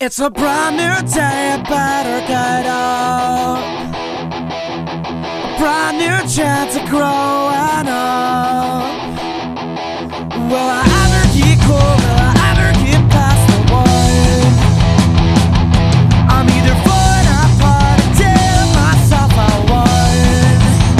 It's a brand new day, I better get up. A brand new chance of growing up. Will I ever get cool? Will I ever get past the one? I'm either falling apart or telling myself I won.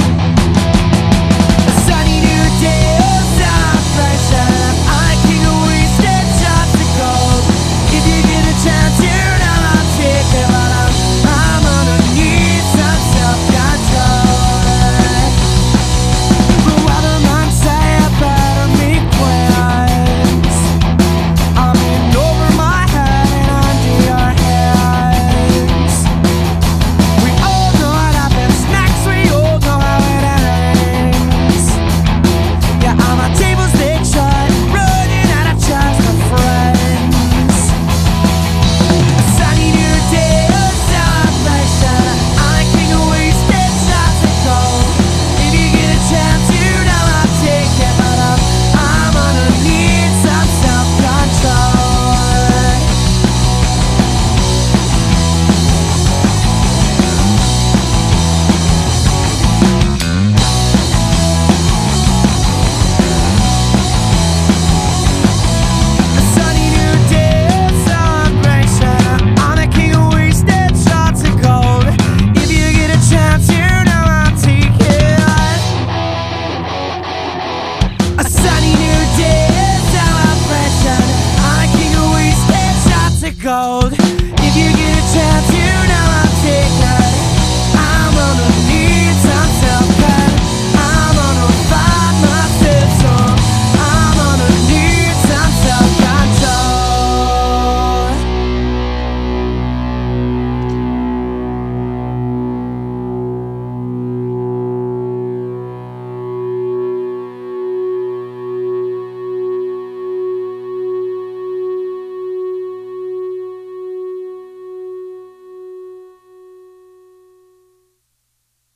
A sunny new day, oh celebration. I can't waste it just to go. If you get a chance, you know I'll take it, but I'm gonna need some self-control. The weatherman say I better make plans. I'm in over my head and under your hands. We all know what happens next, we all know how it ends. Yeah, all my tables they shut, running out of chance for friends. A sunny new day, a celebration. I can't waste it just to go. If you get a chance, you know I'll take it, but I'm gonna need some self-control. A sunny new day, a celebration. I can't waste it just to go. If you get a chance, you know I'll take it. A sunny new day, a celebration. I can't waste it just to go. If you get a chance,